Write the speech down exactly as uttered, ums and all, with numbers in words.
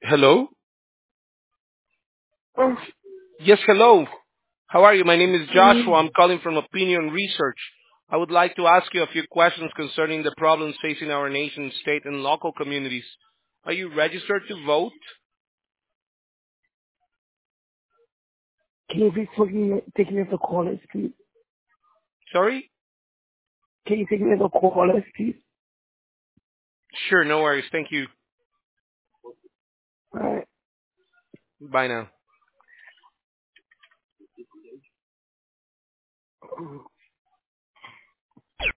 Hello? Oh, Yes, hello. How are you? My name is Joshua. mm, I'm calling from Opinion Research. I would like to ask you a few questions concerning the problems facing our nation, state, and local communities. Are you registered to vote? can you please take me, take me as a caller, please? Sorry? Can you take me as a caller, please? Sure, no worries. Thank you. Alright. Bye now.